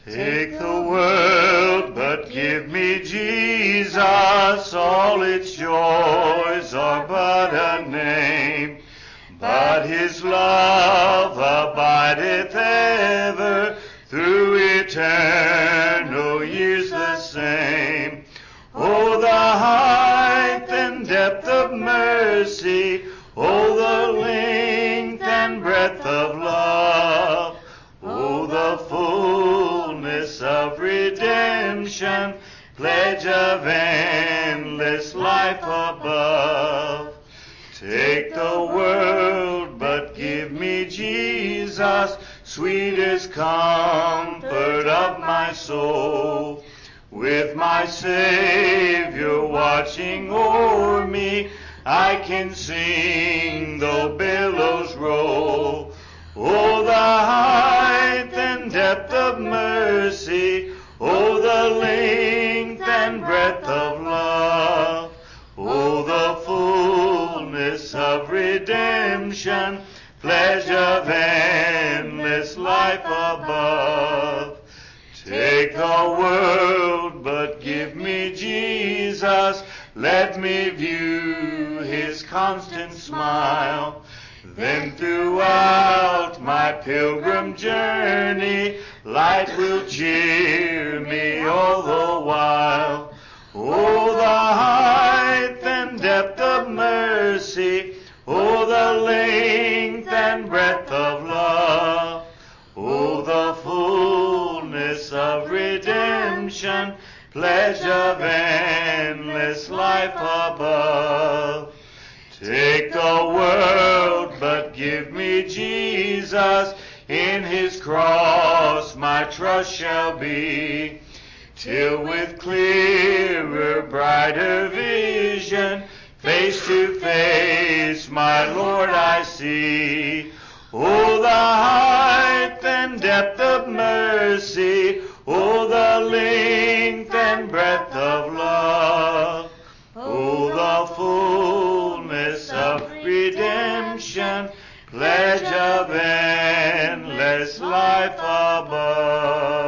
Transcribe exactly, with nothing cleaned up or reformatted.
Take the world, but give me Jesus. All its joys are but a name. But his love abideth ever, through eternal years the same. Oh, the height and depth of mercy, oh, the length and breadth of love, oh, the fullness of redemption, pledge of endless life above. Take the world, but give me Jesus, sweetest comfort of my soul. With my Savior watching o'er me, I can sing though billows roll. Oh, the height and depth of mercy, oh, the length and breadth of love, oh, the fullness of redemption, pledge of endless life above. Take the world, but give me Jesus. Let me view his constant smile. Then throughout my pilgrim journey, light will cheer me all the while. Oh, the height and depth of mercy, oh, the length and breadth of love, oh, the fullness of redemption, pledge of endless life above. Take the world, but give me Jesus. In his cross my trust shall be, till with clearer, brighter vision, face to face my Lord I see. Oh, the height and depth of mercy, oh, the length and breadth of love, oh, the fullness of redemption, pledge of endless life above.